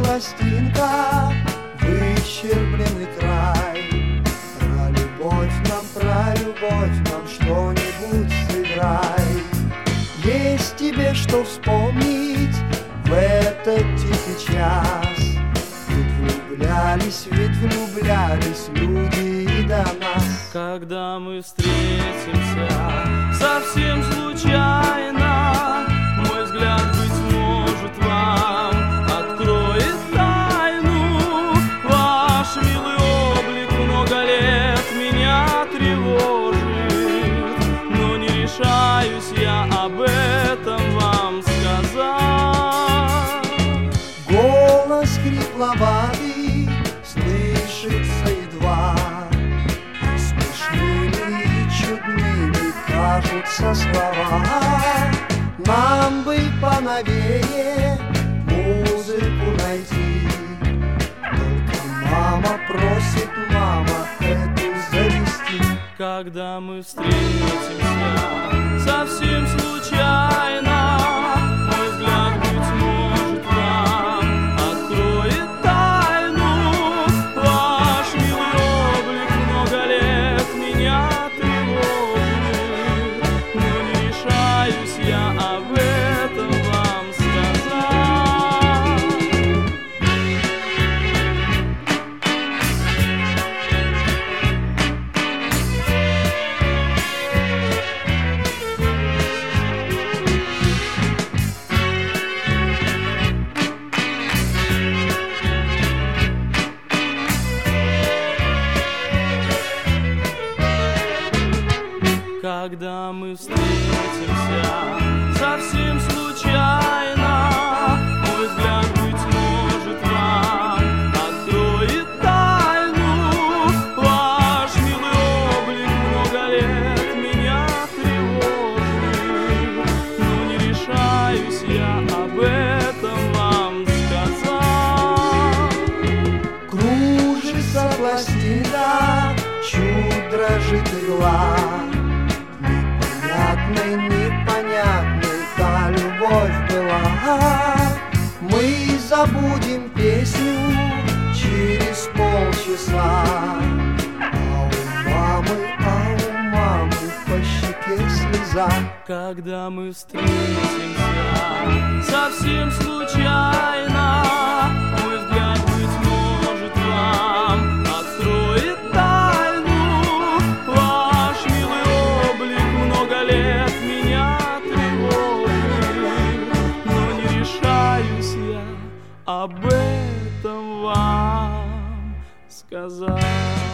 пластинка, выщербленный край. Про любовь нам что-нибудь сыграй. Есть тебе что вспомнить в этот тихий час? Ведь влюблялись люди и до нас. Когда мы встретимся совсем случайно, мой взгляд, быть может, вам откроет тайну. Ваш милый облик много лет меня тревожит, но не решаюсь я об этом вам сказать. Голос хрипловатый слышится едва, смешными и чудными кажутся слова. Нам бы поновее музыку найти, только мама просит, мама, эту завести. Когда мы встретимся совсем случайно, мой взгляд, быть может, вам откроет тайну. Ваш милый облик много лет меня тревожит, но не решаюсь я об этом вам сказать. Когда мы встретимся совсем случайно, мой взгляд, быть может, вам откроет тайну. Ваш милый облик много лет меня тревожит, но не решаюсь я об этом вам сказать. Кружится пластина, чуть дрожит игла. Непонятной та любовь была. Мы забудем песню через полчаса, а у мамы по щеке слеза. Когда мы встретимся совсем случайно, мой взгляд, быть может, вам откроет тайну. Ваш милый облик много лет меня тревожит, но не решаюсь я об этом вам сказать.